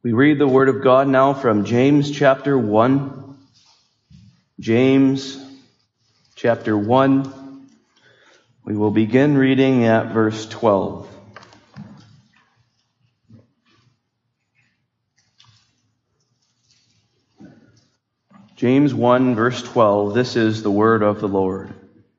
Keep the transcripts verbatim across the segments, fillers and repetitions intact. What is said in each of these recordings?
We read the Word of God now from James chapter one. James chapter one. We will begin reading at verse twelve. James one, verse twelve. This is the word of the Lord.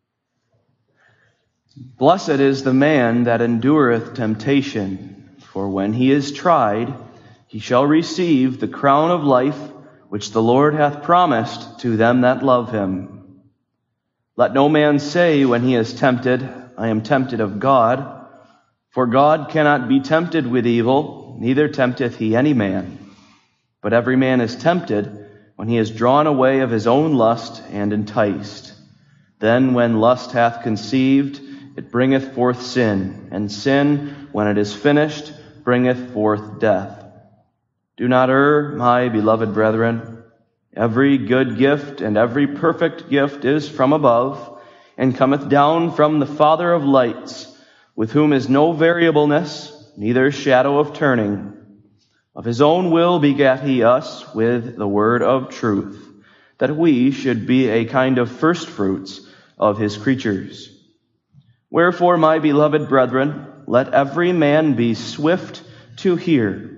Blessed is the man that endureth temptation, for when he is tried, he shall receive the crown of life which the Lord hath promised to them that love him. Let no man say when he is tempted, I am tempted of God, for God cannot be tempted with evil, neither tempteth he any man. But every man is tempted when he is drawn away of his own lust and enticed. Then when lust hath conceived, it bringeth forth sin, and sin, when it is finished, bringeth forth death. Do not err, my beloved brethren. Every good gift and every perfect gift is from above, and cometh down from the Father of lights, with whom is no variableness, neither shadow of turning. Of his own will begat he us with the word of truth, that we should be a kind of firstfruits of his creatures. Wherefore, my beloved brethren, let every man be swift to hear,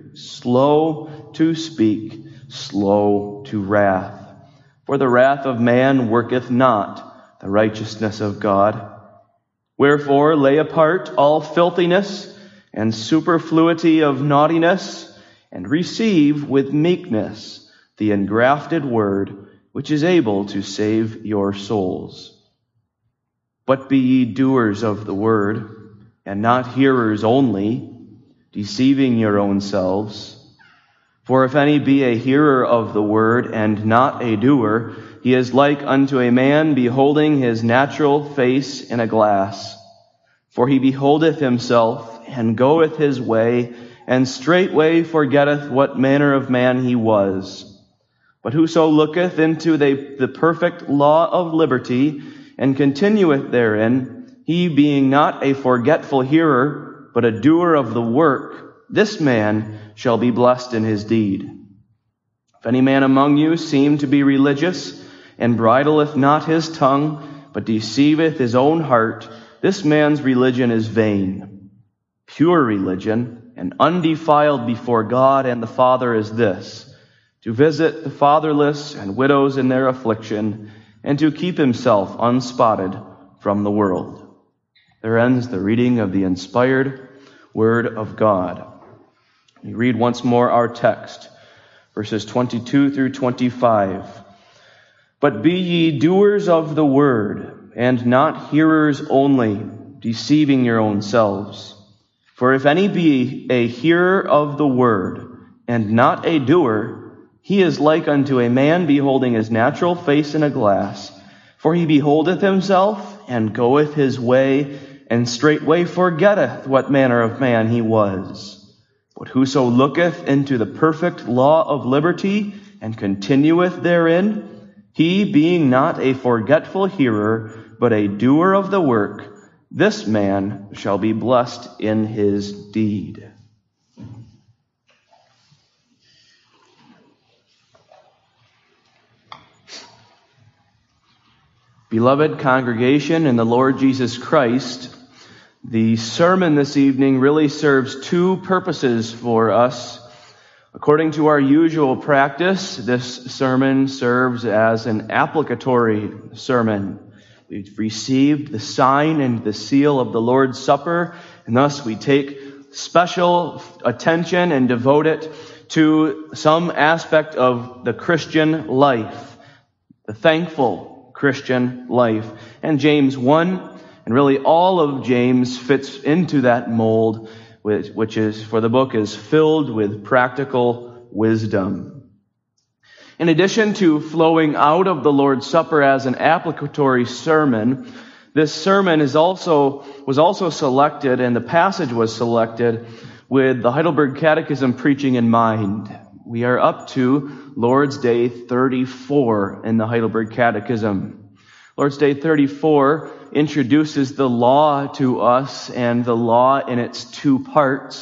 slow to speak, slow to wrath. For the wrath of man worketh not the righteousness of God. Wherefore lay apart all filthiness and superfluity of naughtiness, and receive with meekness the engrafted word, which is able to save your souls. But be ye doers of the word, and not hearers only, deceiving your own selves. For if any be a hearer of the word, and not a doer, he is like unto a man beholding his natural face in a glass. For he beholdeth himself, and goeth his way, and straightway forgetteth what manner of man he was. But whoso looketh into the, the perfect law of liberty, and continueth therein, he being not a forgetful hearer, but a doer of the work, this man shall be blessed in his deed. If any man among you seem to be religious, and bridleth not his tongue, but deceiveth his own heart, this man's religion is vain. Pure religion, and undefiled before God and the Father is this, to visit the fatherless and widows in their affliction, and to keep himself unspotted from the world. There ends the reading of the inspired Word of God. We read once more our text, verses twenty-two through twenty-five. But be ye doers of the word, and not hearers only, deceiving your own selves. For if any be a hearer of the word, and not a doer, he is like unto a man beholding his natural face in a glass. For he beholdeth himself, and goeth his way, and straightway forgetteth what manner of man he was. But whoso looketh into the perfect law of liberty, and continueth therein, he being not a forgetful hearer, but a doer of the work, this man shall be blessed in his deed. Beloved congregation in the Lord Jesus Christ, the sermon this evening really serves two purposes for us. According to our usual practice, this sermon serves as an applicatory sermon. We've received the sign and the seal of the Lord's Supper, and thus we take special attention and devote it to some aspect of the Christian life, the thankful Christian life. And James one, and really all of James, fits into that mold, which, which is, for the book is filled with practical wisdom. In addition to flowing out of the Lord's Supper as an applicatory sermon, this sermon is also was also selected, and the passage was selected with the Heidelberg Catechism preaching in mind. We are up to Lord's Day thirty-four in the Heidelberg Catechism. Lord's Day thirty-four introduces the law to us, and the law in its two parts.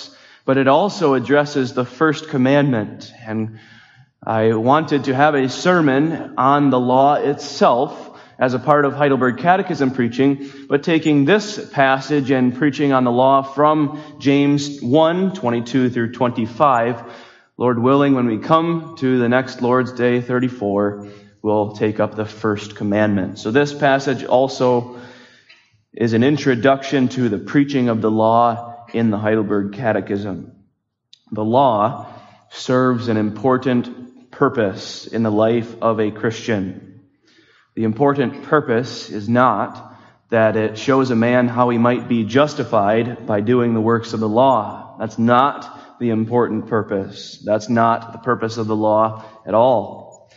but it also addresses the first commandment. And I wanted to have a sermon on the law itself as a part of Heidelberg Catechism preaching, but taking this passage and preaching on the law from James one, twenty-two through twenty-five. Lord willing, when we come to the next Lord's Day, thirty-four, we'll take up the first commandment. So this passage also is an introduction to the preaching of the law in the Heidelberg Catechism. The law serves an important purpose in the life of a Christian. The important purpose is not that it shows a man how he might be justified by doing the works of the law. That's not the important purpose. That's not the purpose of the law at all.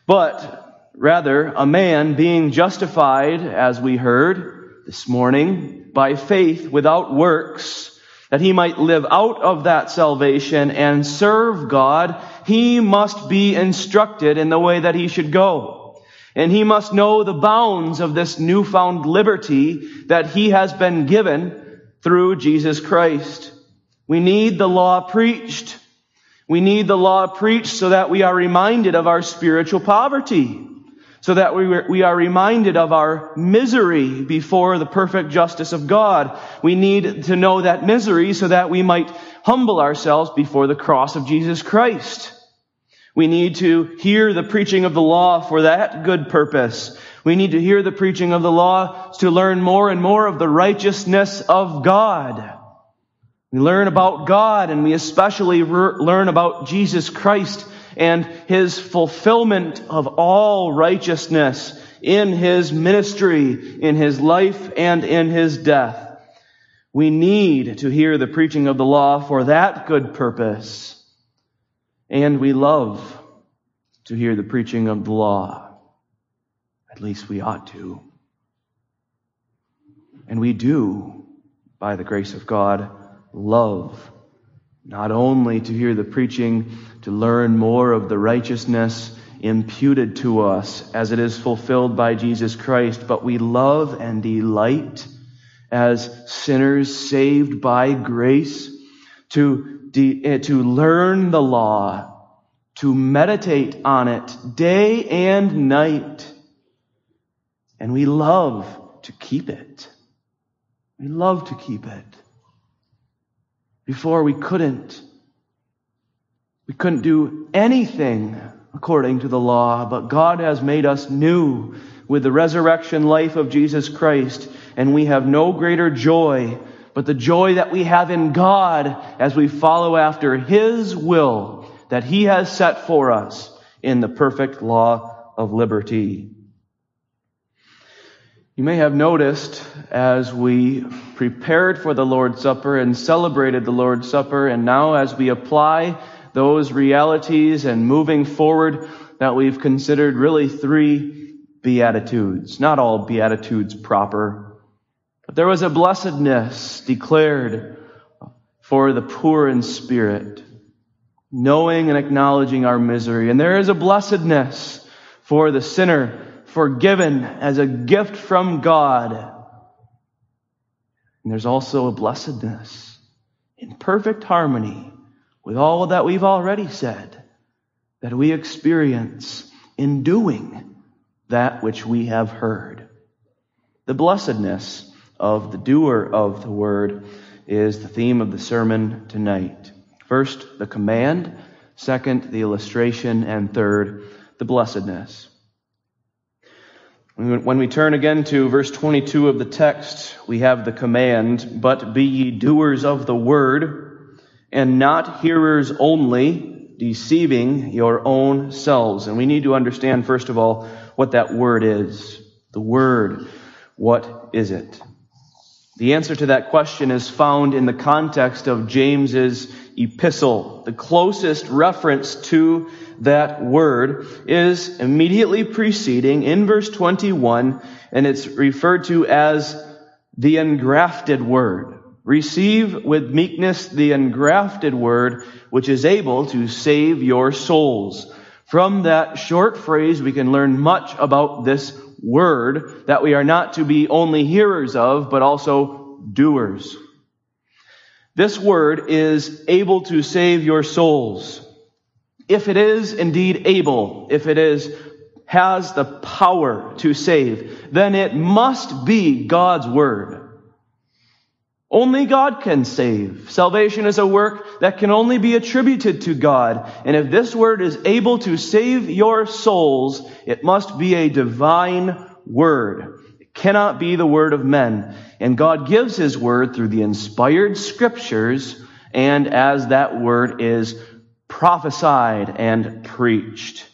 But rather, a man being justified, as we heard this morning, by faith without works, that he might live out of that salvation and serve God, he must be instructed in the way that he should go. And he must know the bounds of this newfound liberty that he has been given through Jesus Christ. We need the law preached. We need the law preached so that we are reminded of our spiritual poverty, so that we we are reminded of our misery before the perfect justice of God. We need to know that misery so that we might humble ourselves before the cross of Jesus Christ. We need to hear the preaching of the law for that good purpose. We need to hear the preaching of the law to learn more and more of the righteousness of God. We learn about God, and we especially re- learn about Jesus Christ and His fulfillment of all righteousness in His ministry, in His life, and in His death. We need to hear the preaching of the law for that good purpose. And we love to hear the preaching of the law. At least we ought to. And we do, by the grace of God, love not only to hear the preaching, to learn more of the righteousness imputed to us as it is fulfilled by Jesus Christ, but we love and delight as sinners saved by grace to to learn the law, to meditate on it day and night. And we love to keep it. We love to keep it. Before we couldn't. We couldn't do anything according to the law, but God has made us new with the resurrection life of Jesus Christ, and we have no greater joy but the joy that we have in God as we follow after His will that He has set for us in the perfect law of liberty. You may have noticed as we prepared for the Lord's Supper and celebrated the Lord's Supper, and now as we apply those realities and moving forward, that we've considered really three Beatitudes. Not all Beatitudes proper, but there was a blessedness declared for the poor in spirit, knowing and acknowledging our misery. And there is a blessedness for the sinner, forgiven as a gift from God. And there's also a blessedness in perfect harmony with all that we've already said, that we experience in doing that which we have heard. The blessedness of the doer of the word is the theme of the sermon tonight. First, the command. Second, the illustration. And third, the blessedness. When we turn again to verse twenty-two of the text, we have the command, "But be ye doers of the word, and not hearers only, deceiving your own selves." And we need to understand, first of all, what that word is. The word, what is it? The answer to that question is found in the context of James's epistle. The closest reference to that word is immediately preceding in verse twenty-one, and it's referred to as the engrafted word. Receive with meekness the engrafted word, which is able to save your souls. From that short phrase, we can learn much about this word that we are not to be only hearers of, but also doers. This word is able to save your souls. If it is indeed able, if it is has the power to save, then it must be God's word. Only God can save. Salvation is a work that can only be attributed to God. And if this word is able to save your souls, it must be a divine word. It cannot be the word of men. And God gives His word through the inspired scriptures and as that word is prophesied and preached.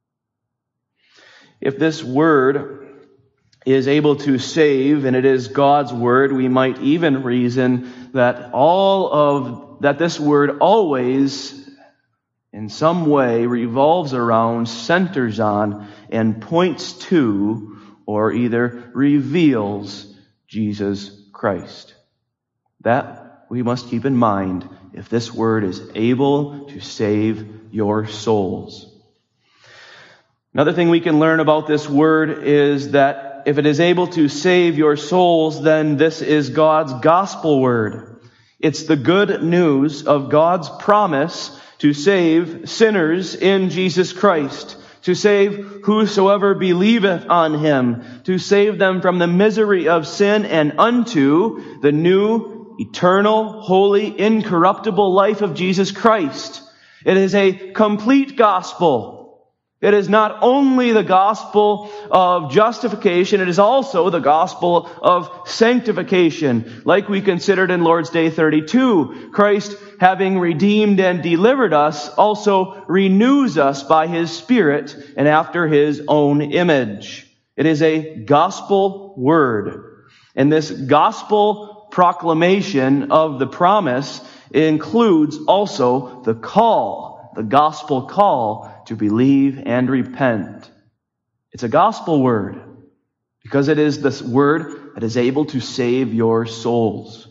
If this word is able to save, and it is God's word, we might even reason that all of, that this word always, in some way, revolves around, centers on, and points to, or either reveals Jesus Christ. That we must keep in mind if this word is able to save your souls. Another thing we can learn about this word is that if it is able to save your souls, then this is God's gospel word. It's the good news of God's promise to save sinners in Jesus Christ, to save whosoever believeth on Him, to save them from the misery of sin and unto the new, eternal, holy, incorruptible life of Jesus Christ. It is a complete gospel. It is not only the gospel of justification, it is also the gospel of sanctification. Like we considered in Lord's Day thirty-two, Christ, having redeemed and delivered us, also renews us by His Spirit and after His own image. It is a gospel word. And this gospel proclamation of the promise includes also the call, the gospel call to believe and repent. It's a gospel word because it is this word that is able to save your souls.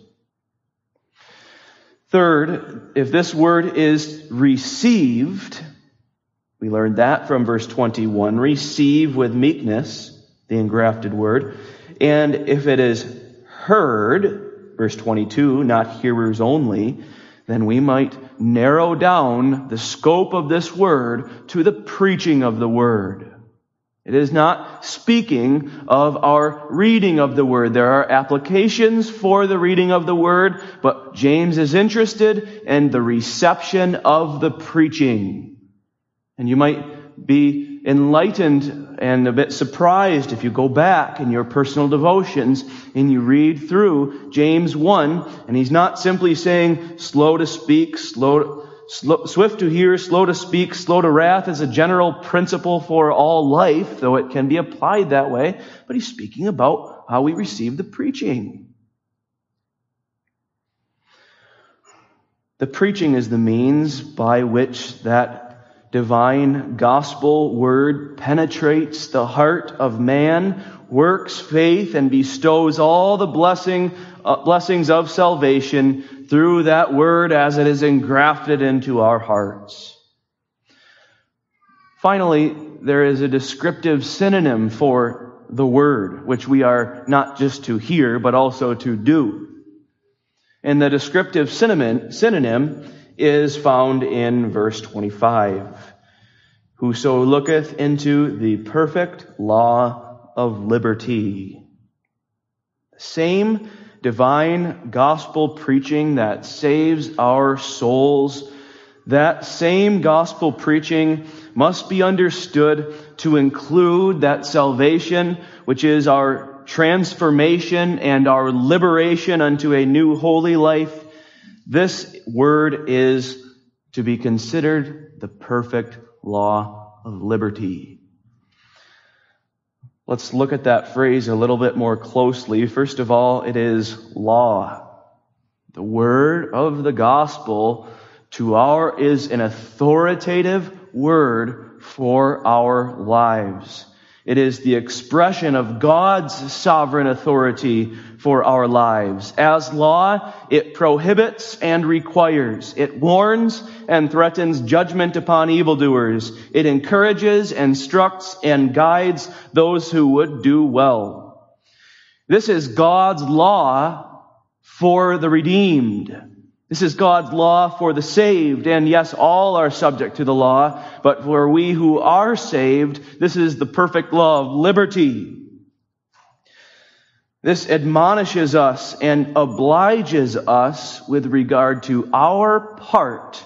Third, if this word is received, we learned that from verse twenty-one, receive with meekness, the engrafted word. And if it is heard, verse twenty-two, not hearers only, then we might narrow down the scope of this word to the preaching of the word. It is not speaking of our reading of the word. There are applications for the reading of the word, but James is interested in the reception of the preaching. And you might be enlightened and a bit surprised if you go back in your personal devotions and you read through James one, and he's not simply saying slow to speak, slow, slow, swift to hear, slow to speak, slow to wrath as a general principle for all life, though it can be applied that way, but he's speaking about how we receive the preaching. The preaching is the means by which that divine gospel word penetrates the heart of man, works faith, and bestows all the blessing, uh, blessings of salvation through that word as it is engrafted into our hearts. Finally, there is a descriptive synonym for the word, which we are not just to hear, but also to do. And the descriptive synonym, synonym is found in verse twenty-five. Whoso looketh into the perfect law of liberty. The same divine gospel preaching that saves our souls, that same gospel preaching must be understood to include that salvation, which is our transformation and our liberation unto a new holy life. This word is to be considered the perfect law of liberty. Let's look at that phrase a little bit more closely. First of all, it is law. The word of the gospel to our is an authoritative word for our lives. It is the expression of God's sovereign authority for our lives. As law, it prohibits and requires. It warns and threatens judgment upon evildoers. It encourages, instructs, and guides those who would do well. This is God's law for the redeemed. This is God's law for the saved, and yes, all are subject to the law, but for we who are saved, this is the perfect law of liberty. This admonishes us and obliges us with regard to our part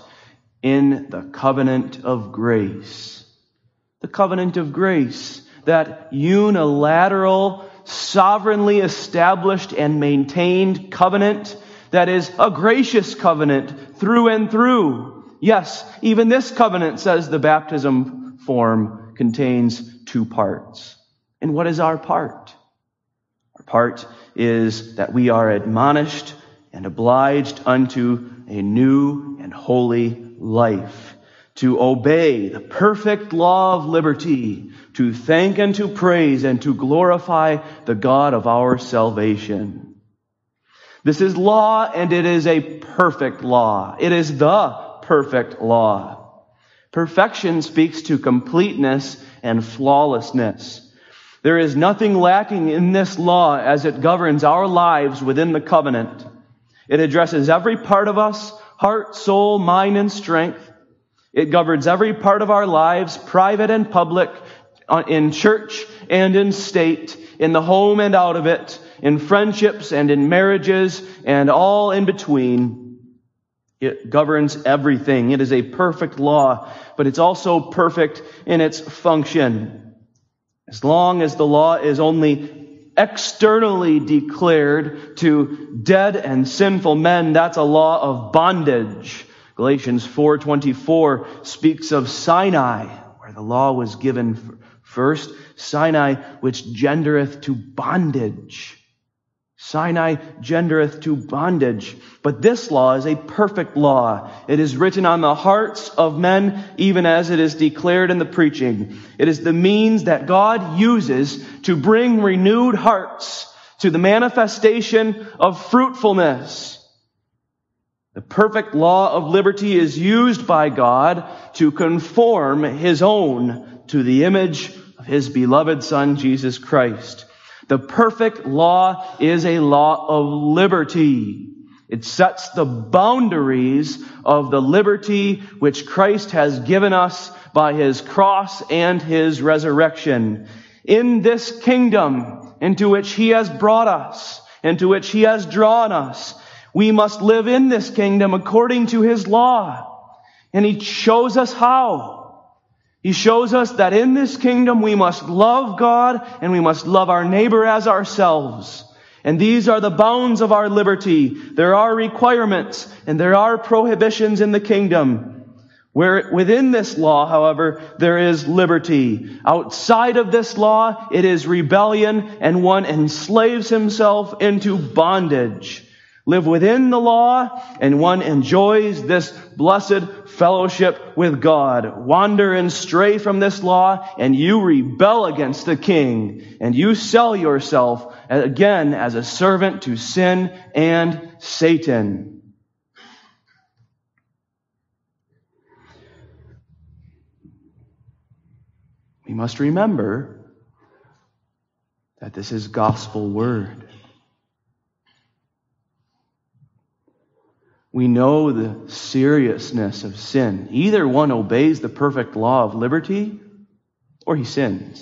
in the covenant of grace. The covenant of grace, that unilateral, sovereignly established and maintained covenant that is a gracious covenant through and through. Yes, even this covenant, says the baptism form, contains two parts. And what is our part? Our part is that we are admonished and obliged unto a new and holy life, to obey the perfect law of liberty, to thank and to praise and to glorify the God of our salvation. This is law, and it is a perfect law. It is the perfect law. Perfection speaks to completeness and flawlessness. There is nothing lacking in this law as it governs our lives within the covenant. It addresses every part of us, heart, soul, mind, and strength. It governs every part of our lives, private and public, in church and in state, in the home and out of it, in friendships and in marriages and all in between. It governs everything. It is a perfect law, but it's also perfect in its function. As long as the law is only externally declared to dead and sinful men, that's a law of bondage. Galatians four twenty-four speaks of Sinai, where the law was given first. Sinai, which gendereth to bondage. Sinai gendereth to bondage. But this law is a perfect law. It is written on the hearts of men, even as it is declared in the preaching. It is the means that God uses to bring renewed hearts to the manifestation of fruitfulness. The perfect law of liberty is used by God to conform His own to the image of His beloved Son, Jesus Christ. The perfect law is a law of liberty. It sets the boundaries of the liberty which Christ has given us by His cross and His resurrection. In this kingdom into which He has brought us, into which He has drawn us, we must live in this kingdom according to His law. And He shows us how. He shows us that in this kingdom we must love God and we must love our neighbor as ourselves. And these are the bounds of our liberty. There are requirements and there are prohibitions in the kingdom. Where within this law, however, there is liberty. Outside of this law, it is rebellion, and one enslaves himself into bondage. Live within the law, and one enjoys this blessed fellowship with God. Wander and stray from this law, and you rebel against the King, and you sell yourself again as a servant to sin and Satan. We must remember that this is gospel word. We know the seriousness of sin. Either one obeys the perfect law of liberty, or he sins.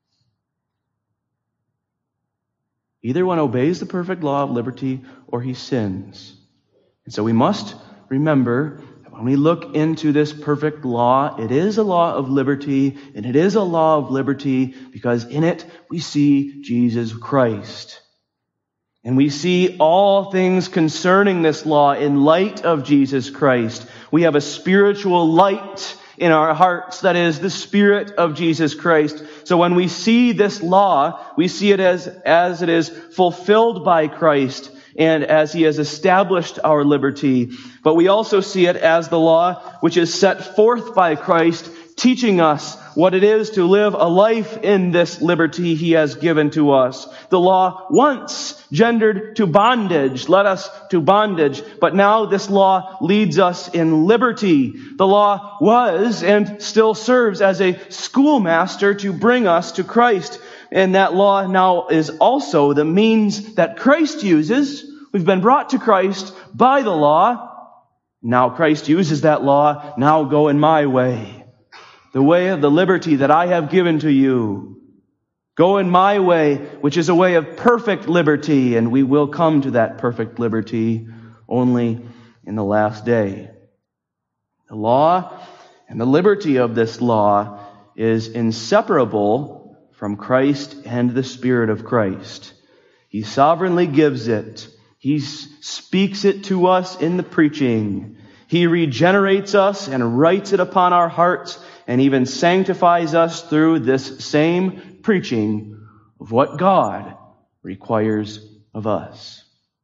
Either one obeys the perfect law of liberty, or he sins. And so we must remember that when we look into this perfect law, it is a law of liberty, and it is a law of liberty because in it we see Jesus Christ. And we see all things concerning this law in light of Jesus Christ. We have a spiritual light in our hearts that is the Spirit of Jesus Christ. So when we see this law, we see it as, as it is fulfilled by Christ and as He has established our liberty. But we also see it as the law which is set forth by Christ, teaching us what it is to live a life in this liberty He has given to us. The law once gendered to bondage, led us to bondage, but now this law leads us in liberty. The law was and still serves as a schoolmaster to bring us to Christ. And that law now is also the means that Christ uses. We've been brought to Christ by the law, Now Christ uses that law, now go in my way, the way of the liberty that I have given to you. Go in my way, which is a way of perfect liberty, and we will come to that perfect liberty only in the last day. The law and the liberty of this law is inseparable from Christ and the Spirit of Christ. He sovereignly gives it. He speaks it to us in the preaching. He regenerates us and writes it upon our hearts and even sanctifies us through this same preaching of what God requires of us.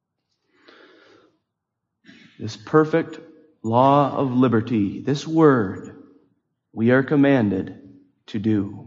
This perfect law of liberty, this word, we are commanded to do.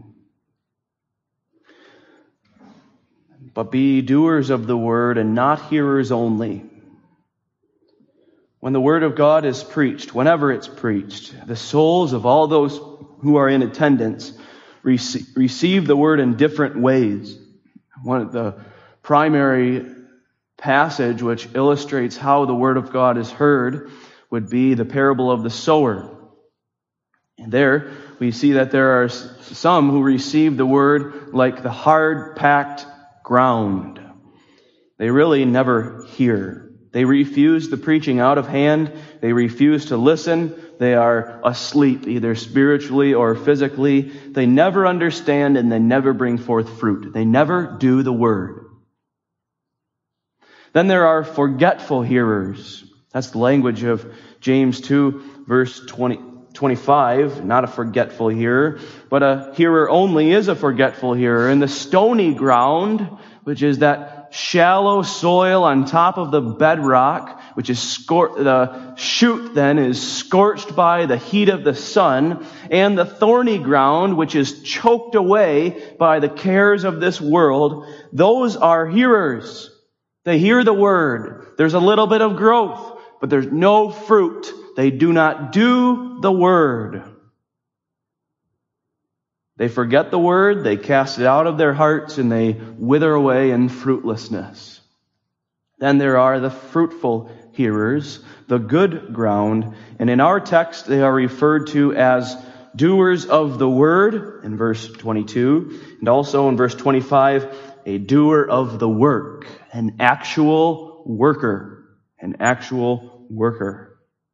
But be doers of the word and not hearers only. When the word of God is preached, whenever it's preached, the souls of all those who are in attendance rec- receive the word in different ways. One of the primary passage which illustrates how the word of God is heard would be the parable of the sower. And there we see that there are some who receive the word like the hard-packed ground. They really never hear. They refuse the preaching out of hand. They refuse to listen. They are asleep, either spiritually or physically. They never understand and they never bring forth fruit. They never do the word. Then there are forgetful hearers. That's the language of James two, verse twenty, twenty-five. Not a forgetful hearer, but a hearer only is a forgetful hearer. And the stony ground, which is that shallow soil on top of the bedrock, which is scor- the shoot then is scorched by the heat of the sun, and the thorny ground, which is choked away by the cares of this world, those are hearers. They hear the word. There's a little bit of growth, but there's no fruit. They do not do the word. They forget the word, they cast it out of their hearts, and they wither away in fruitlessness. Then there are the fruitful hearers, the good ground, and in our text they are referred to as doers of the word in verse twenty-two, and also in verse twenty-five, a doer of the work, an actual worker, an actual worker.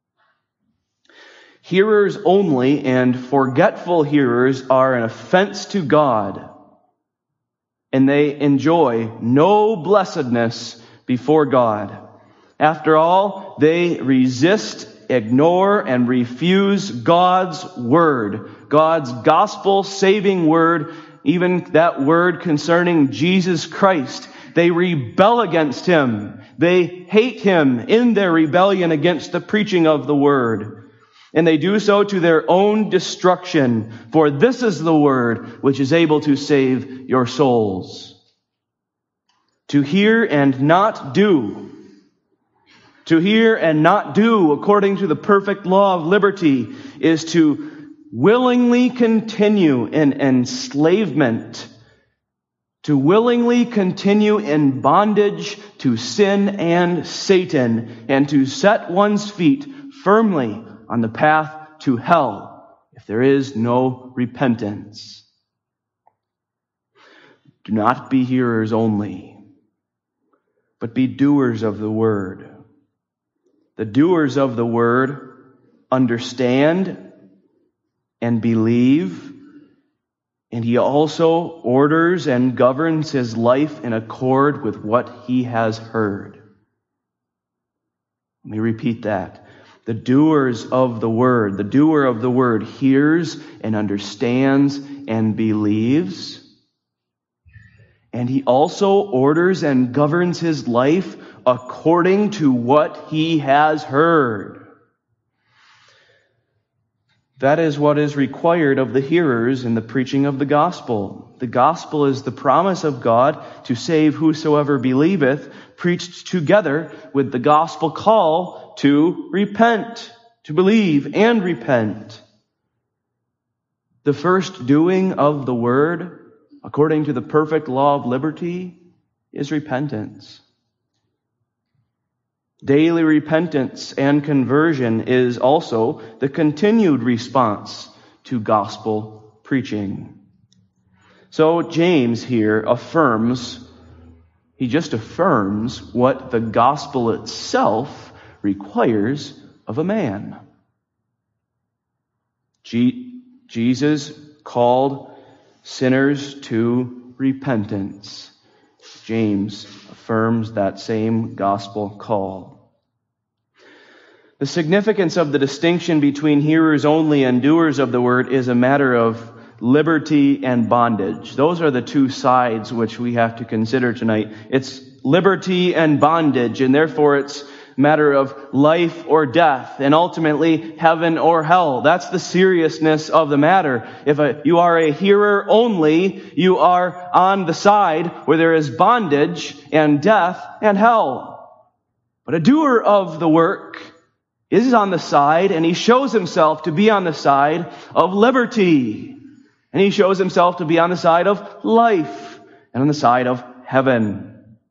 Hearers only and forgetful hearers are an offense to God, and they enjoy no blessedness before God. After all, they resist, ignore, and refuse God's word, God's gospel-saving word, even that word concerning Jesus Christ. They rebel against Him. They hate Him in their rebellion against the preaching of the word. And they do so to their own destruction. For this is the word which is able to save your souls. To hear and not do. To hear and not do, according to the perfect law of liberty, is to willingly continue in enslavement. To willingly continue in bondage to sin and Satan. And to set one's feet firmly on the path to hell if there is no repentance. Do not be hearers only, but be doers of the word. The doers of the word understand and believe, and he also orders and governs his life in accord with what he has heard. Let me repeat that. The doers of the word, the doer of the word hears and understands and believes. And he also orders and governs his life according to what he has heard. That is what is required of the hearers in the preaching of the gospel. The gospel is the promise of God to save whosoever believeth, preached together with the gospel call to repent, to believe and repent. The first doing of the word, according to the perfect law of liberty, is repentance. Daily repentance and conversion is also the continued response to gospel preaching. So James here affirms, he just affirms what the gospel itself requires of a man. Je- Jesus called sinners to repentance. James affirms that same gospel call. The significance of the distinction between hearers only and doers of the word is a matter of liberty and bondage. Those are the two sides which we have to consider tonight. It's liberty and bondage, and therefore it's a matter of life or death, and ultimately heaven or hell. That's the seriousness of the matter. If a, you are a hearer only, you are on the side where there is bondage and death and hell. But a doer of the work is on the side, and he shows himself to be on the side of liberty. And he shows himself to be on the side of life and on the side of heaven.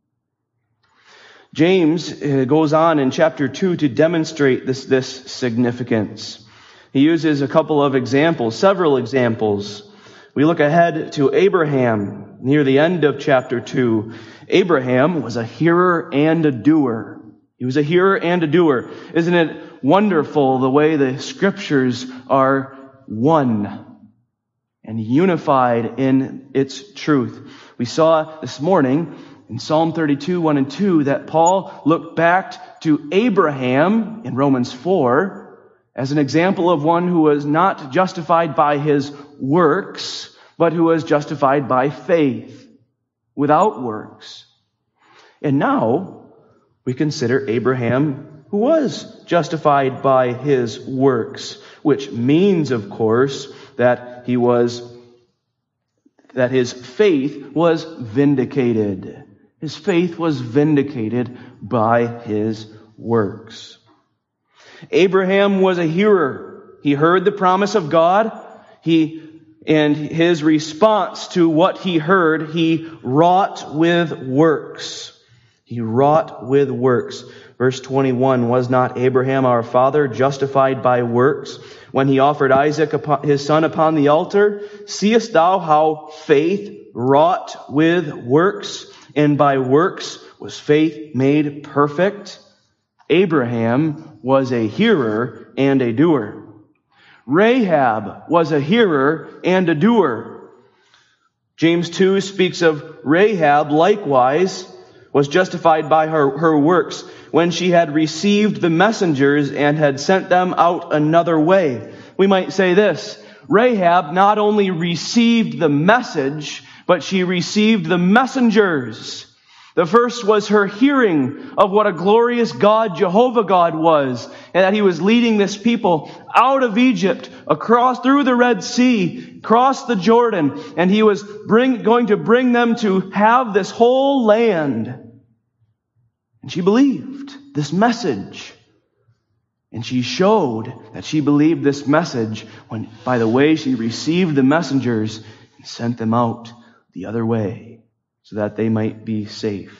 James goes on in chapter two to demonstrate this, this significance. He uses a couple of examples, several examples. We look ahead to Abraham near the end of chapter two. Abraham was a hearer and a doer. He was a hearer and a doer. Isn't it wonderful the way the scriptures are one and unified in its truth? We saw this morning in Psalm thirty-two, one and two, that Paul looked back to Abraham in Romans four as an example of one who was not justified by his works, but who was justified by faith, without works. And now we consider Abraham who was justified by his works, which means, of course, that he was, that his faith was vindicated. His faith was vindicated by his works. Abraham was a hearer. He heard the promise of God. He, and his response to what he heard, he wrought with works. He wrought with works. Verse twenty-one, was not Abraham our father justified by works when he offered Isaac upon, his son upon the altar? Seest thou how faith wrought with works? And by works was faith made perfect? Abraham was a hearer and a doer. Rahab was a hearer and a doer. James two speaks of Rahab likewise was justified by her, her works when she had received the messengers and had sent them out another way. We might say this: Rahab not only received the message, but she received the messengers. The first was her hearing of what a glorious God Jehovah God was, and that he was leading this people out of Egypt, across through the Red Sea, across the Jordan, and he was bring, going to bring them to have this whole land. And she believed this message. And she showed that she believed this message when, by the way, she received the messengers and sent them out the other way so that they might be safe.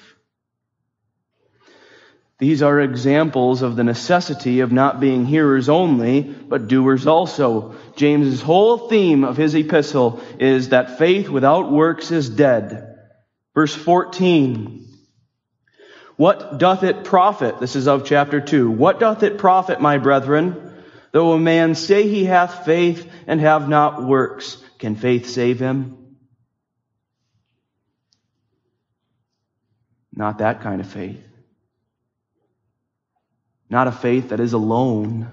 These are examples of the necessity of not being hearers only, but doers also. James's whole theme of his epistle is that faith without works is dead. Verse fourteen. What doth it profit? This is of chapter two. What doth it profit, my brethren, though a man say he hath faith and have not works? Can faith save him? Not that kind of faith. Not a faith that is alone.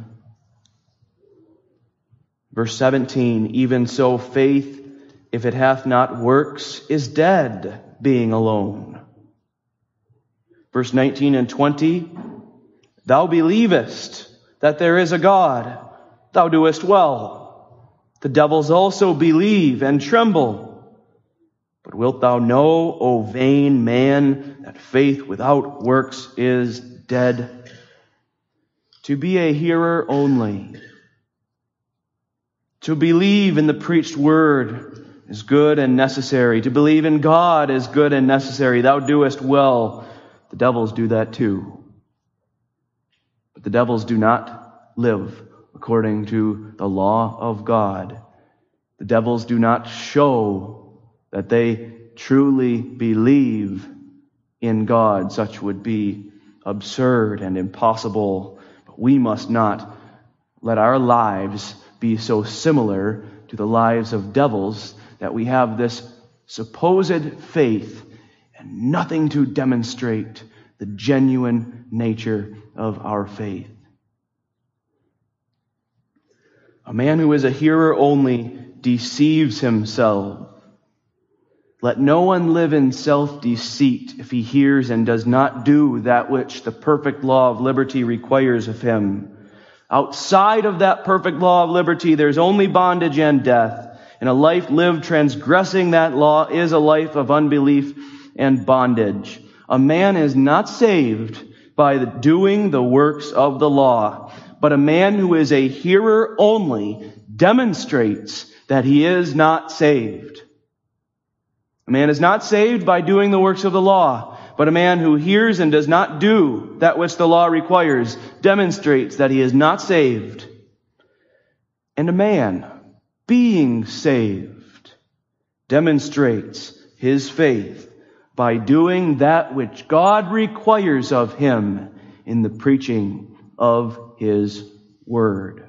Verse seventeen, even so faith, if it hath not works, is dead, being alone. Verse nineteen and twenty, thou believest that there is a God, thou doest well. The devils also believe and tremble. But wilt thou know, O vain man, that faith without works is dead? To be a hearer only, to believe in the preached word is good and necessary. To believe in God is good and necessary. Thou doest well. The devils do that too. the devils do not live according to the law of God. The devils do not show that they truly believe in God. Such would be absurd and impossible. But we must not let our lives be so similar to the lives of devils that we have this supposed faith and nothing to demonstrate the genuine nature of our faith. A man who is a hearer only deceives himself. Let no one live in self-deceit if he hears and does not do that which the perfect law of liberty requires of him. Outside of that perfect law of liberty, there's only bondage and death. And a life lived transgressing that law is a life of unbelief and bondage. A man is not saved by the doing the works of the law, but a man who is a hearer only demonstrates that he is not saved. A man is not saved by doing the works of the law, but a man who hears and does not do that which the law requires demonstrates that he is not saved. And a man, being saved, demonstrates his faith by doing that which God requires of him in the preaching of His word.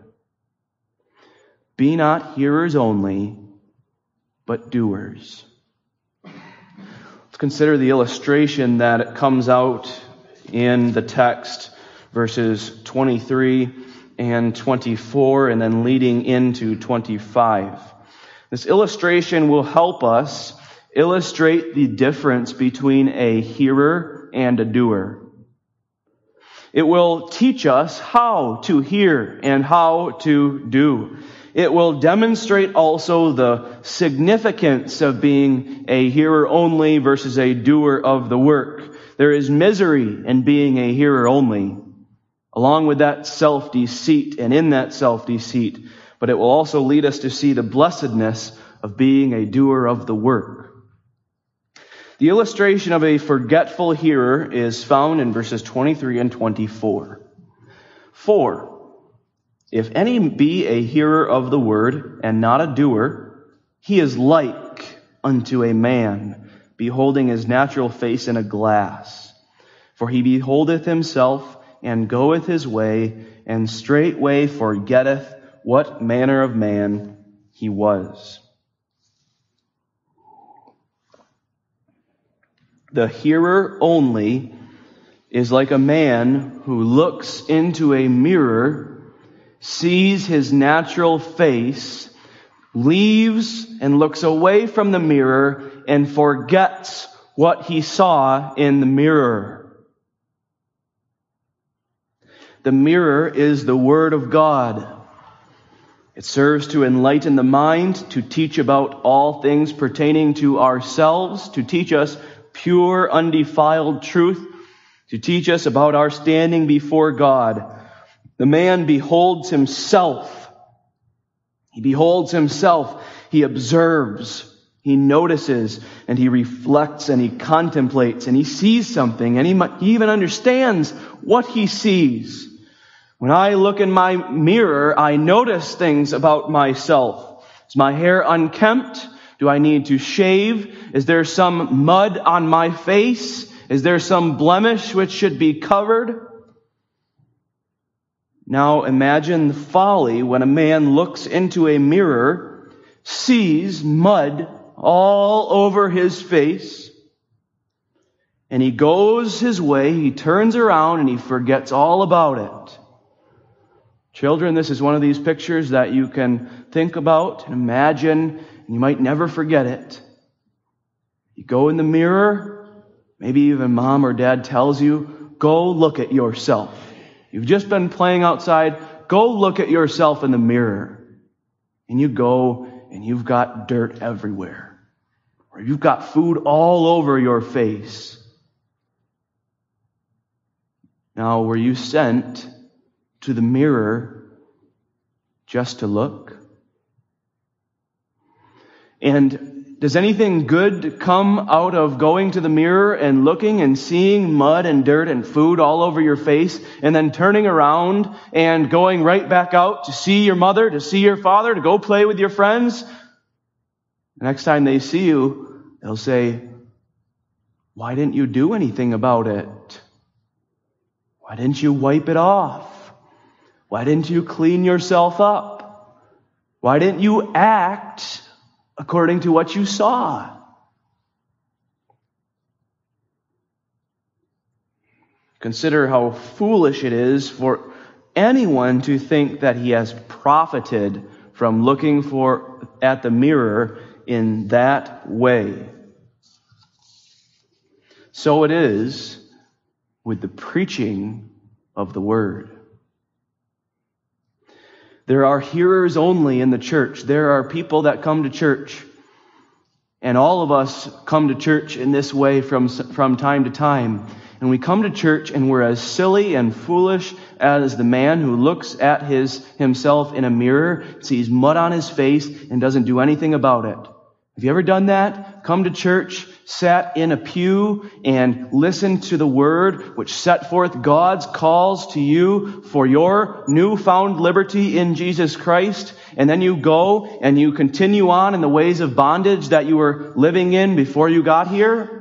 Be not hearers only, but doers. Let's consider the illustration that comes out in the text, verses twenty-three and twenty-four, and then leading into twenty-five. This illustration will help us illustrate the difference between a hearer and a doer. It will teach us how to hear and how to do. It will demonstrate also the significance of being a hearer only versus a doer of the work. There is misery in being a hearer only, along with that self-deceit and in that self-deceit. But it will also lead us to see the blessedness of being a doer of the work. The illustration of a forgetful hearer is found in verses twenty-three and twenty-four. For, if any be a hearer of the word and not a doer, he is like unto a man beholding his natural face in a glass. For he beholdeth himself and goeth his way, and straightway forgetteth what manner of man he was. The hearer only is like a man who looks into a mirror, sees his natural face, leaves and looks away from the mirror, and forgets what he saw in the mirror. The mirror is the Word of God. It serves to enlighten the mind, to teach about all things pertaining to ourselves, to teach us pure, undefiled truth, to teach us about our standing before God. The man beholds himself. He beholds himself. He observes. He notices, and he reflects, and he contemplates, and he sees something, and he, he even understands what he sees. When I look in my mirror, I notice things about myself. Is my hair unkempt? Do I need to shave? Is there some mud on my face? Is there some blemish which should be covered? Now imagine the folly when a man looks into a mirror, sees mud all over his face, and he goes his way, he turns around, and he forgets all about it. Children, this is one of these pictures that you can think about and imagine, and you might never forget it. You go in the mirror, maybe even mom or dad tells you, go look at yourself. You've just been playing outside, go look at yourself in the mirror. And you go and you've got dirt everywhere. Or you've got food all over your face. Now, were you sent to the mirror just to look? And Does anything good come out of going to the mirror and looking and seeing mud and dirt and food all over your face and then turning around and going right back out to see your mother, to see your father, to go play with your friends? The next time they see you, they'll say, "Why didn't you do anything about it? Why didn't you wipe it off? Why didn't you clean yourself up? Why didn't you act according to what you saw?" Consider how foolish it is for anyone to think that he has profited from looking for at the mirror in that way. So it is with the preaching of the word. There are hearers only in the church. There are people that come to church. And all of us come to church in this way from, from time to time. And we come to church and we're as silly and foolish as the man who looks at his himself in a mirror, sees mud on his face, and doesn't do anything about it. Have you ever done that? Come to church, sat in a pew, and listened to the word which set forth God's calls to you for your newfound liberty in Jesus Christ, and then you go and you continue on in the ways of bondage that you were living in before you got here?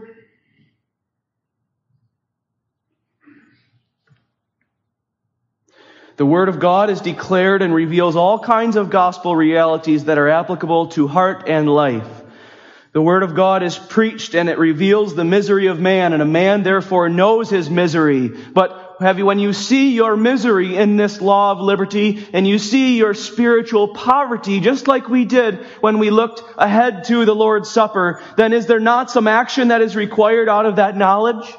The Word of God is declared and reveals all kinds of gospel realities that are applicable to heart and life. The Word of God is preached and it reveals the misery of man, and a man therefore knows his misery. But have you, when you see your misery in this law of liberty, and you see your spiritual poverty, just like we did when we looked ahead to the Lord's Supper, then is there not some action that is required out of that knowledge?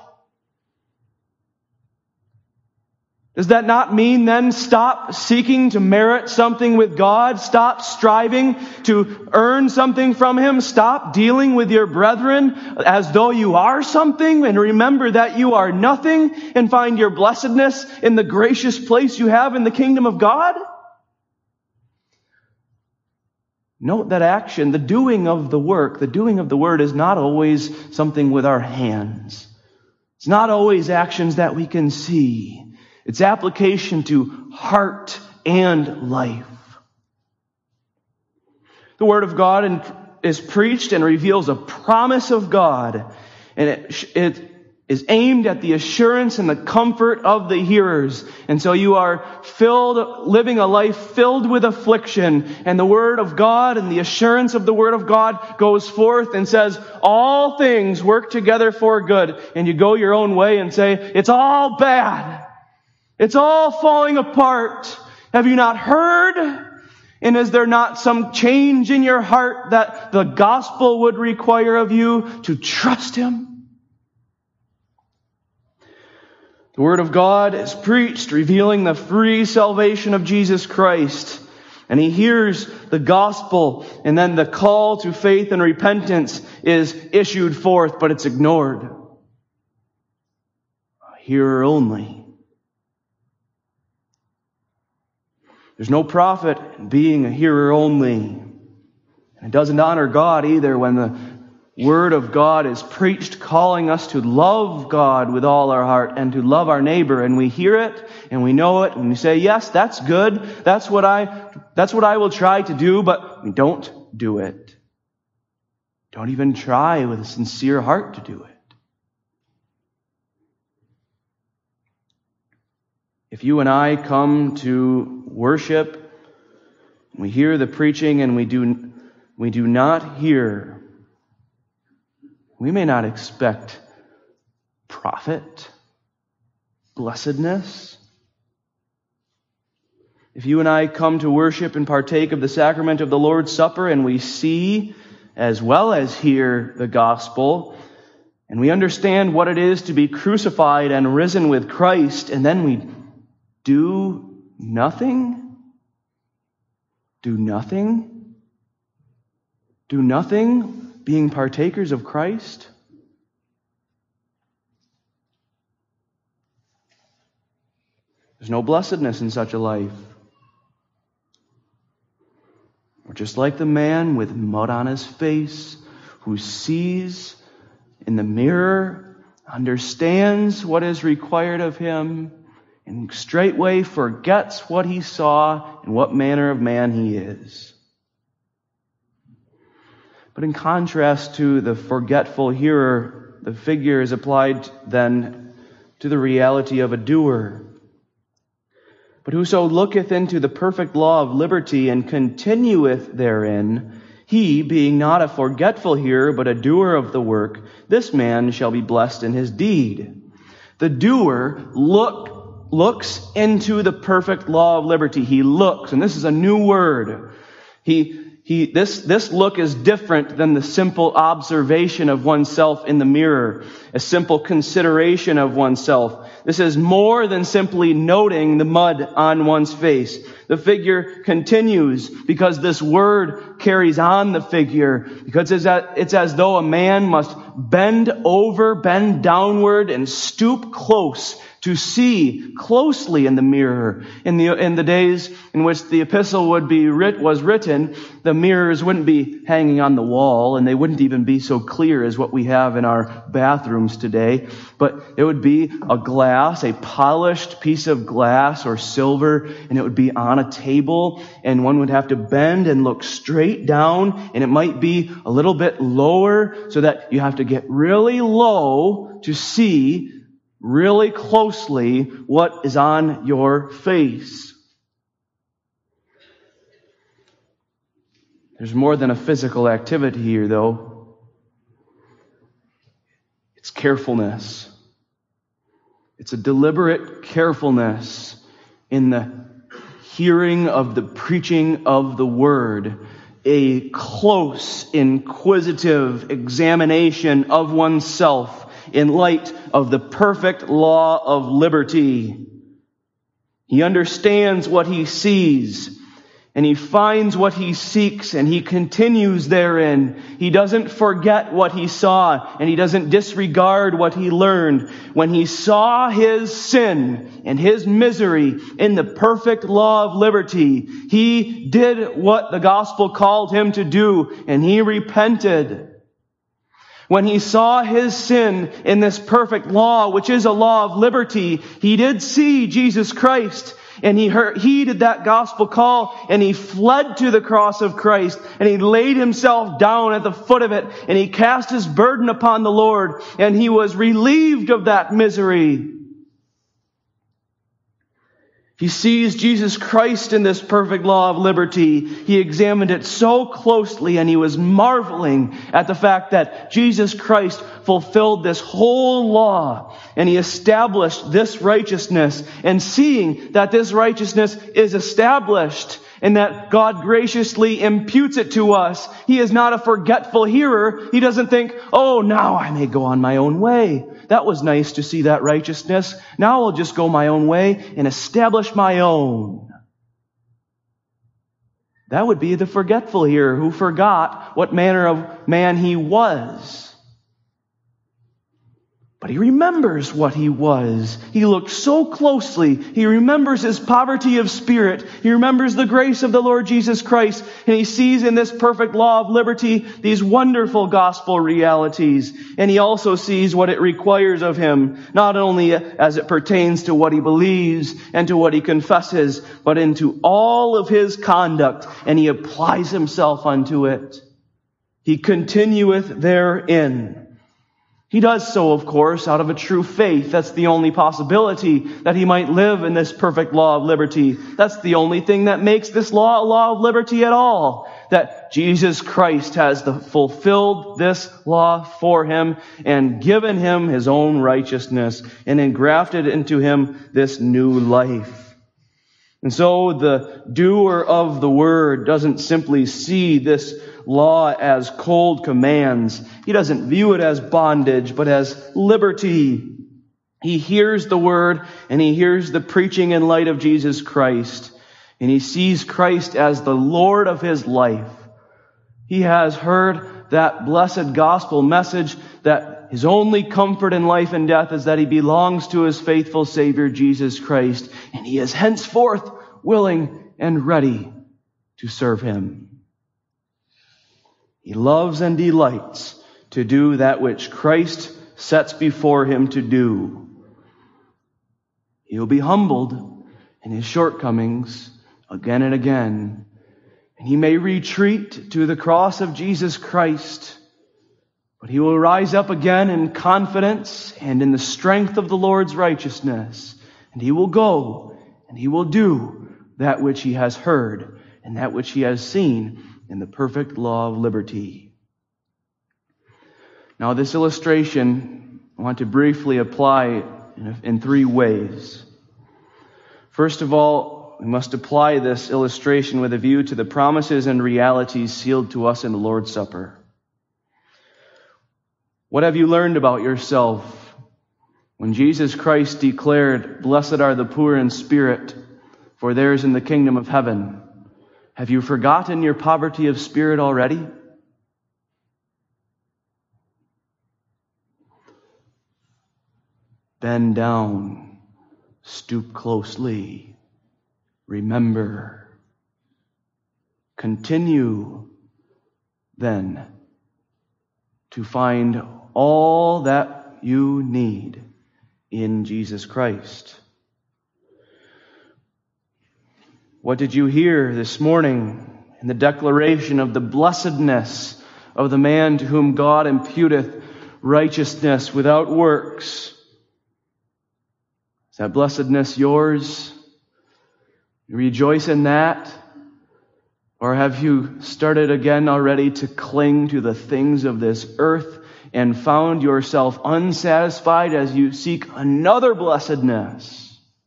Does that not mean then stop seeking to merit something with God? Stop striving to earn something from Him? Stop dealing with your brethren as though you are something, and remember that you are nothing, and find your blessedness in the gracious place you have in the kingdom of God? Note that action, the doing of the work, the doing of the word is not always something with our hands. It's not always actions that we can see. It's application to heart and life. The Word of God is preached and reveals a promise of God, and it, it is aimed at the assurance and the comfort of the hearers. And so you are filled, living a life filled with affliction, and the Word of God and the assurance of the Word of God goes forth and says, all things work together for good. And you go your own way and say, it's all bad. It's all falling apart. Have you not heard? And is there not some change in your heart that the gospel would require of you to trust Him? The Word of God is preached, revealing the free salvation of Jesus Christ. And he hears the gospel, and then the call to faith and repentance is issued forth, but it's ignored. A hearer only. There's no profit in being a hearer only. And it doesn't honor God either when the Word of God is preached, calling us to love God with all our heart and to love our neighbor. And we hear it and we know it and we say, yes, that's good. That's what I, that's what I will try to do, but we don't do it. Don't even try with a sincere heart to do it. If you and I come to worship, we hear the preaching and we do, we do not hear, we may not expect profit, blessedness. If you and I come to worship and partake of the sacrament of the Lord's Supper and we see as well as hear the gospel, and we understand what it is to be crucified and risen with Christ, and then we do nothing? Do nothing? Do nothing, being partakers of Christ? There's no blessedness in such a life. We're just like the man with mud on his face, who sees in the mirror, understands what is required of him, and straightway forgets what he saw and what manner of man he is. But in contrast to the forgetful hearer, the figure is applied then to the reality of a doer. But whoso looketh into the perfect law of liberty and continueth therein, he, being not a forgetful hearer, but a doer of the work, this man shall be blessed in his deed. The doer look, looks into the perfect law of liberty. He looks, and this is a new word. He He, this, this look is different than the simple observation of oneself in the mirror, a simple consideration of oneself. This is more than simply noting the mud on one's face. The figure continues because this word carries on the figure, because it's as, it's as though a man must bend over, bend downward, and stoop close to see closely in the mirror. In the in the days in which the epistle would be writ was written, the mirrors wouldn't be hanging on the wall, and they wouldn't even be so clear as what we have in our bathrooms today. But it would be a glass, a polished piece of glass or silver, and it would be on a table, and one would have to bend and look straight down, and it might be a little bit lower, so that you have to get really low to see really closely what is on your face. There's more than a physical activity here, though. It's carefulness. It's a deliberate carefulness in the hearing of the preaching of the Word, a close, inquisitive examination of oneself in light of the perfect law of liberty. He understands what he sees, and he finds what he seeks, and he continues therein. He doesn't forget what he saw, and he doesn't disregard what he learned. When he saw his sin and his misery in the perfect law of liberty, he did what the gospel called him to do, and he repented. When he saw his sin in this perfect law, which is a law of liberty, he did see Jesus Christ, and he heard, heeded that gospel call, and he fled to the cross of Christ, and he laid himself down at the foot of it, and he cast his burden upon the Lord, and he was relieved of that misery. He sees Jesus Christ in this perfect law of liberty. He examined it so closely, and he was marveling at the fact that Jesus Christ fulfilled this whole law, and he established this righteousness. And seeing that this righteousness is established and that God graciously imputes it to us, he is not a forgetful hearer. He doesn't think, oh, now I may go on my own way. That was nice to see that righteousness. Now I'll just go my own way and establish my own. That would be the forgetful hearer who forgot what manner of man he was. But he remembers what he was. He looked so closely. He remembers his poverty of spirit. He remembers the grace of the Lord Jesus Christ. And he sees in this perfect law of liberty these wonderful gospel realities. And he also sees what it requires of him, not only as it pertains to what he believes and to what he confesses, but into all of his conduct. And he applies himself unto it. He continueth therein. He does so, of course, out of a true faith. That's the only possibility that he might live in this perfect law of liberty. That's the only thing that makes this law a law of liberty at all. That Jesus Christ has the, fulfilled this law for him and given him his own righteousness and engrafted into him this new life. And so the doer of the word doesn't simply see this law as cold commands. He doesn't view it as bondage, but as liberty. He hears the word, and he hears the preaching in light of Jesus Christ. And he sees Christ as the Lord of his life. He has heard that blessed gospel message that his only comfort in life and death is that he belongs to his faithful Savior, Jesus Christ. And he is henceforth willing and ready to serve him. He loves and delights to do that which Christ sets before him to do. He will be humbled in his shortcomings again and again, and he may retreat to the cross of Jesus Christ, but he will rise up again in confidence and in the strength of the Lord's righteousness, and he will go and he will do that which he has heard and that which he has seen in the perfect law of liberty. Now, this illustration I want to briefly apply in, in three ways. First of all, we must apply this illustration with a view to the promises and realities sealed to us in the Lord's Supper. What have you learned about yourself when Jesus Christ declared, "Blessed are the poor in spirit, for theirs is the kingdom of heaven"? Have you forgotten your poverty of spirit already? Bend down, stoop closely, remember. Continue, then, to find all that you need in Jesus Christ. What did you hear this morning in the declaration of the blessedness of the man to whom God imputeth righteousness without works? Is that blessedness yours? You rejoice in that? Or have you started again already to cling to the things of this earth and found yourself unsatisfied as you seek another blessedness?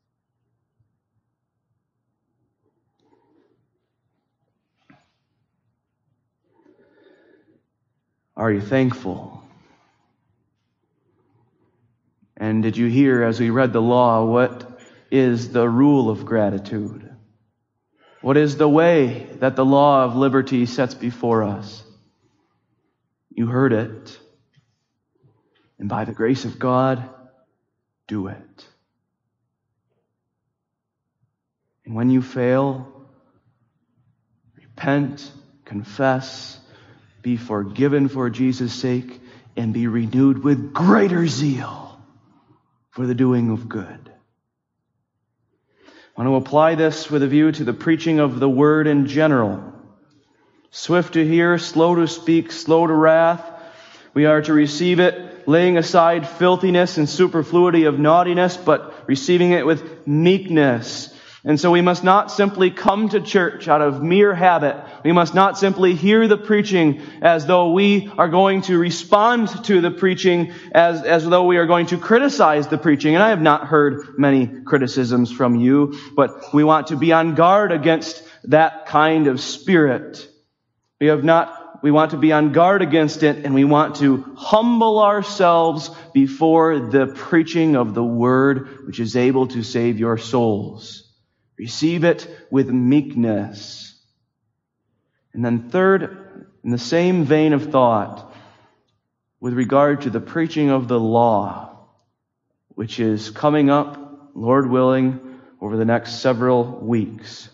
Are you thankful? And did you hear as we read the law, what is the rule of gratitude? What is the way that the law of liberty sets before us? You heard it. And by the grace of God, do it. And when you fail, repent, confess, be forgiven for Jesus' sake, and be renewed with greater zeal for the doing of good. I want to apply this with a view to the preaching of the word in general. Swift to hear, slow to speak, slow to wrath. We are to receive it, laying aside filthiness and superfluity of naughtiness, but receiving it with meekness. And so we must not simply come to church out of mere habit. We must not simply hear the preaching as though we are going to respond to the preaching as, as though we are going to criticize the preaching. And I have not heard many criticisms from you, but we want to be on guard against that kind of spirit. We have not, we want to be on guard against it, and we want to humble ourselves before the preaching of the word, which is able to save your souls. Receive it with meekness. And then third, in the same vein of thought, with regard to the preaching of the law, which is coming up, Lord willing, over the next several weeks.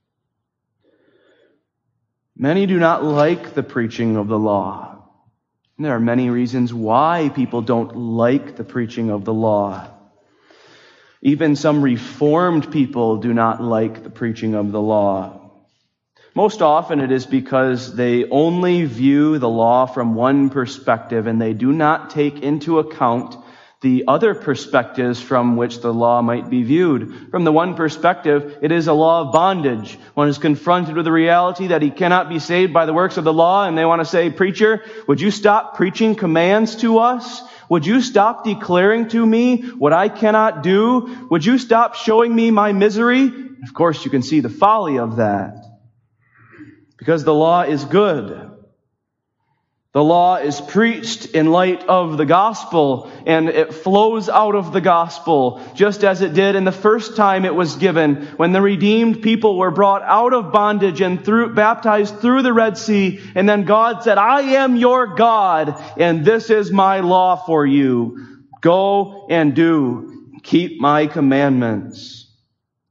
Many do not like the preaching of the law. And there are many reasons why people don't like the preaching of the law. Even some Reformed people do not like the preaching of the law. Most often it is because they only view the law from one perspective and they do not take into account the other perspectives from which the law might be viewed. From the one perspective, it is a law of bondage. One is confronted with the reality that he cannot be saved by the works of the law, and they want to say, "Preacher, would you stop preaching commands to us? Would you stop declaring to me what I cannot do? Would you stop showing me my misery?" Of course, you can see the folly of that. Because the law is good. The law is preached in light of the gospel, and it flows out of the gospel, just as it did in the first time it was given, when the redeemed people were brought out of bondage and through, baptized through the Red Sea, and then God said, "I am your God, and this is my law for you. Go and do, keep my commandments."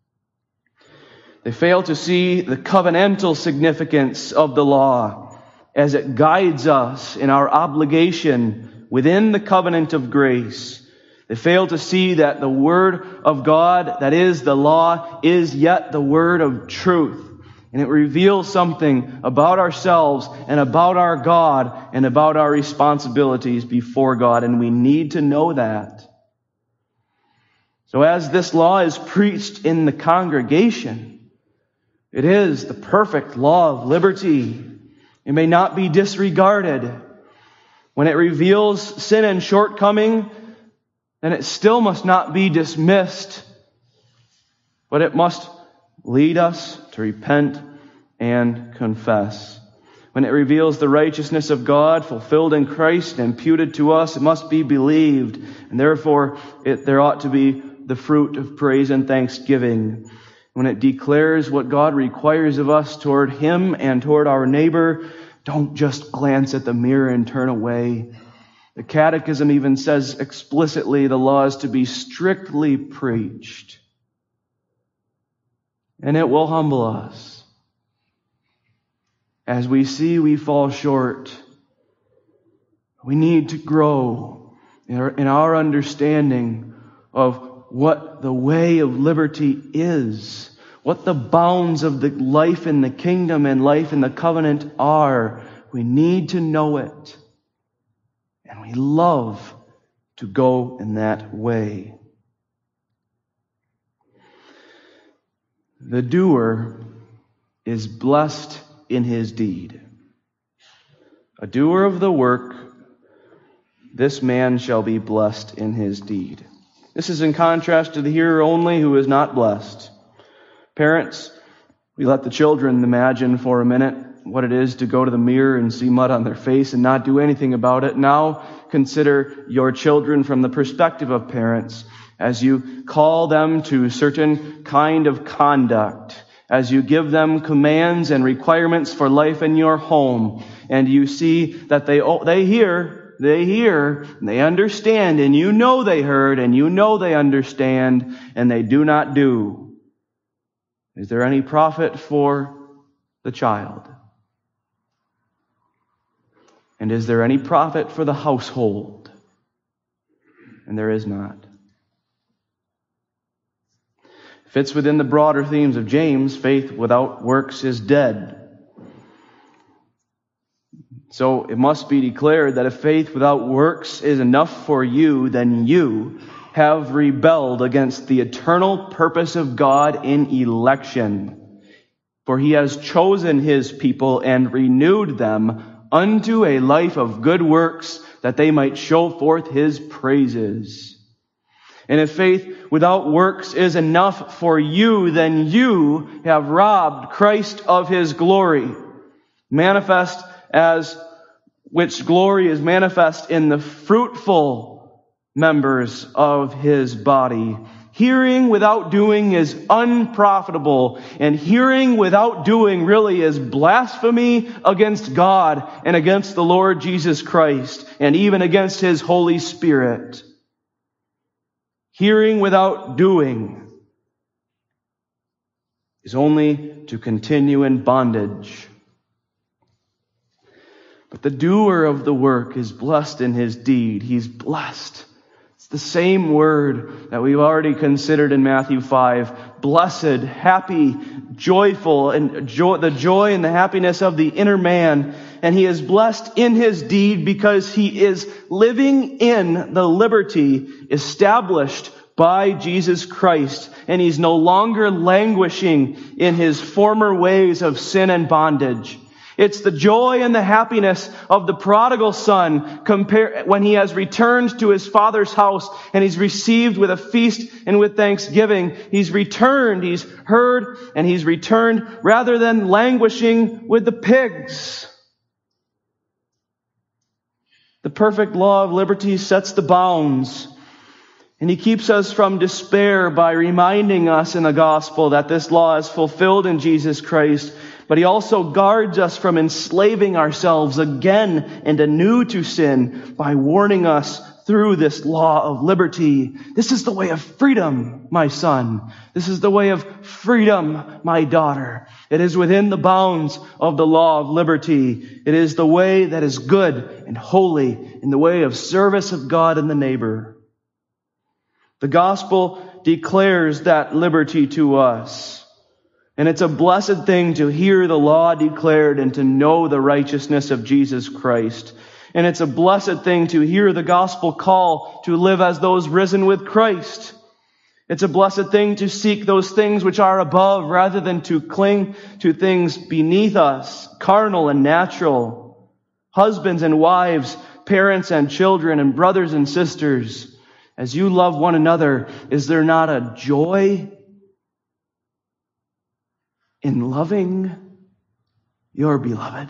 They fail to see the covenantal significance of the law as it guides us in our obligation within the covenant of grace. They fail to see that the Word of God, that is the law, is yet the Word of truth. And it reveals something about ourselves and about our God and about our responsibilities before God. And we need to know that. So as this law is preached in the congregation, it is the perfect law of liberty. It may not be disregarded. When it reveals sin and shortcoming, then it still must not be dismissed, but it must lead us to repent and confess. When it reveals the righteousness of God fulfilled in Christ and imputed to us, it must be believed, and therefore it, there ought to be the fruit of praise and thanksgiving. When it declares what God requires of us toward Him and toward our neighbor, don't just glance at the mirror and turn away. The Catechism even says explicitly the law is to be strictly preached. And it will humble us. As we see we fall short, we need to grow in our, in our understanding of what the way of liberty is, what the bounds of the life in the kingdom and life in the covenant are. We need to know it. And we love to go in that way. The doer is blessed in his deed. A doer of the work, this man shall be blessed in his deed. This is in contrast to the hearer only who is not blessed. Parents, we let the children imagine for a minute what it is to go to the mirror and see mud on their face and not do anything about it. Now consider your children from the perspective of parents as you call them to certain kind of conduct, as you give them commands and requirements for life in your home, and you see that they they hear, they hear, and they understand, and you know they heard, and you know they understand, and they do not do. Is there any profit for the child? And is there any profit for the household? And there is not. Fits within the broader themes of James, faith without works is dead. So it must be declared that if faith without works is enough for you, then you have rebelled against the eternal purpose of God in election. For He has chosen His people and renewed them unto a life of good works, that they might show forth His praises. And if faith without works is enough for you, then you have robbed Christ of His glory, manifest as which glory is manifest in the fruitful members of His body. Hearing without doing is unprofitable, and hearing without doing really is blasphemy against God and against the Lord Jesus Christ, and even against His Holy Spirit. Hearing without doing is only to continue in bondage. But the doer of the work is blessed in his deed. He's blessed. It's the same word that we've already considered in Matthew five. Blessed, happy, joyful, and joy, the joy and the happiness of the inner man. And he is blessed in his deed because he is living in the liberty established by Jesus Christ. And he's no longer languishing in his former ways of sin and bondage. It's the joy and the happiness of the prodigal son compare, when he has returned to his father's house and he's received with a feast and with thanksgiving. He's returned, he's heard, and he's returned rather than languishing with the pigs. The perfect law of liberty sets the bounds. And He keeps us from despair by reminding us in the gospel that this law is fulfilled in Jesus Christ. But He also guards us from enslaving ourselves again and anew to sin by warning us through this law of liberty. This is the way of freedom, my son. This is the way of freedom, my daughter. It is within the bounds of the law of liberty. It is the way that is good and holy, in the way of service of God and the neighbor. The gospel declares that liberty to us. And it's a blessed thing to hear the law declared and to know the righteousness of Jesus Christ. And it's a blessed thing to hear the gospel call to live as those risen with Christ. It's a blessed thing to seek those things which are above rather than to cling to things beneath us, carnal and natural. Husbands and wives, parents and children, and brothers and sisters, as you love one another, is there not a joy in loving your beloved?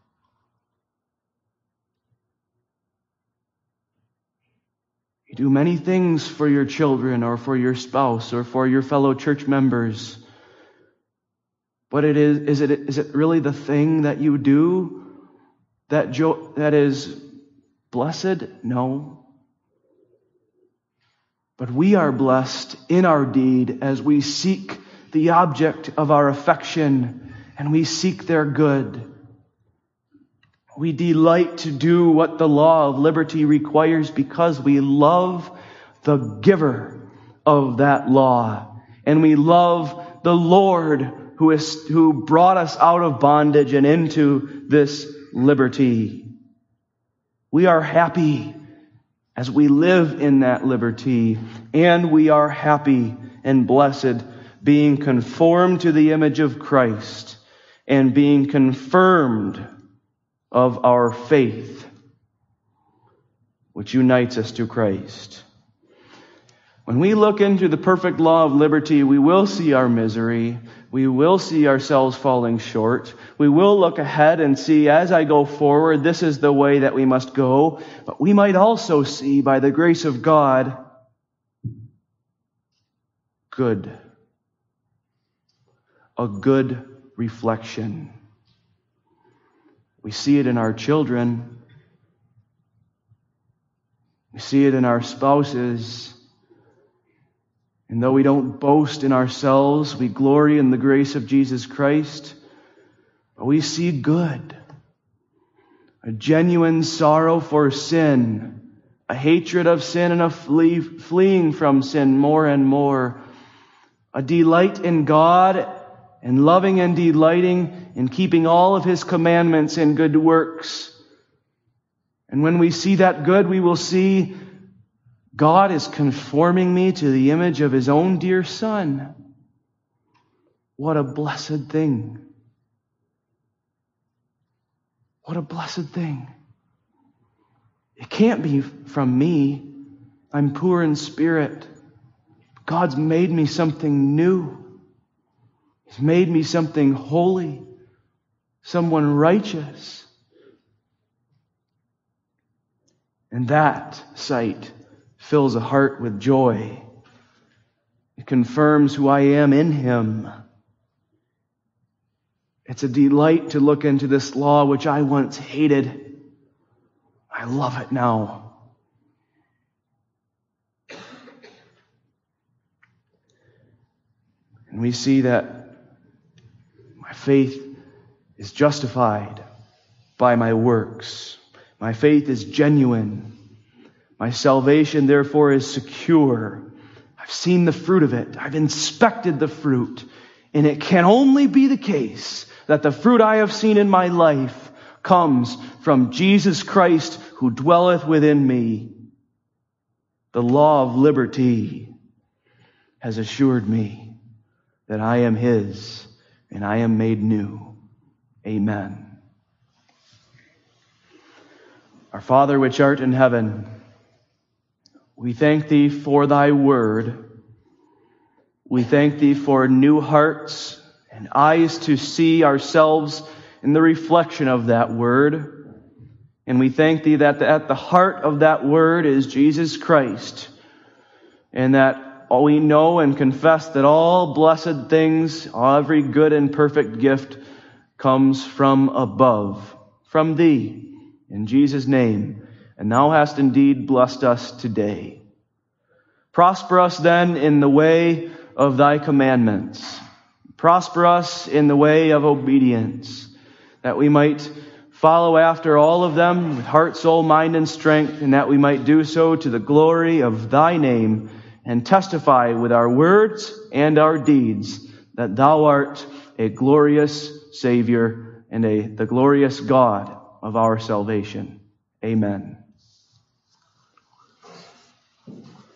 You do many things for your children or for your spouse or for your fellow church members. But it is, is it, is it really the thing that you do that jo- that is blessed? No. But we are blessed in our deed as we seek the object of our affection and we seek their good. We delight to do what the law of liberty requires because we love the giver of that law. And we love the Lord who is, who brought us out of bondage and into this liberty. We are happy as we live in that liberty, and we are happy and blessed being conformed to the image of Christ and being confirmed of our faith, which unites us to Christ. When we look into the perfect law of liberty, we will see our misery. We will see ourselves falling short. We will look ahead and see, as I go forward, this is the way that we must go. But we might also see, by the grace of God, good. A good reflection. We see it in our children. We see it in our spouses. And though we don't boast in ourselves, we glory in the grace of Jesus Christ. But we see good. A genuine sorrow for sin. A hatred of sin and a flee, fleeing from sin more and more. A delight in God and loving and delighting in keeping all of His commandments and good works. And when we see that good, we will see God is conforming me to the image of His own dear Son. What a blessed thing. What a blessed thing. It can't be from me. I'm poor in spirit. God's made me something new. He's made me something holy, someone righteous. And that sight fills a heart with joy. It confirms who I am in Him. It's a delight to look into this law which I once hated. I love it now. And we see that my faith is justified by my works. My faith is genuine. My salvation, therefore, is secure. I've seen the fruit of it. I've inspected the fruit. And it can only be the case that the fruit I have seen in my life comes from Jesus Christ who dwelleth within me. The law of liberty has assured me that I am His and I am made new. Amen. Our Father which art in heaven, we thank Thee for Thy word. We thank Thee for new hearts and eyes to see ourselves in the reflection of that word. And we thank Thee that at the heart of that word is Jesus Christ, and that we know and confess that all blessed things, every good and perfect gift comes from above, from Thee. In Jesus' name, and thou hast indeed blessed us today. Prosper us then in the way of thy commandments. Prosper us in the way of obedience, that we might follow after all of them with heart, soul, mind, and strength, and that we might do so to the glory of thy name, and testify with our words and our deeds that thou art a glorious Savior and a, the glorious God of our salvation. Amen.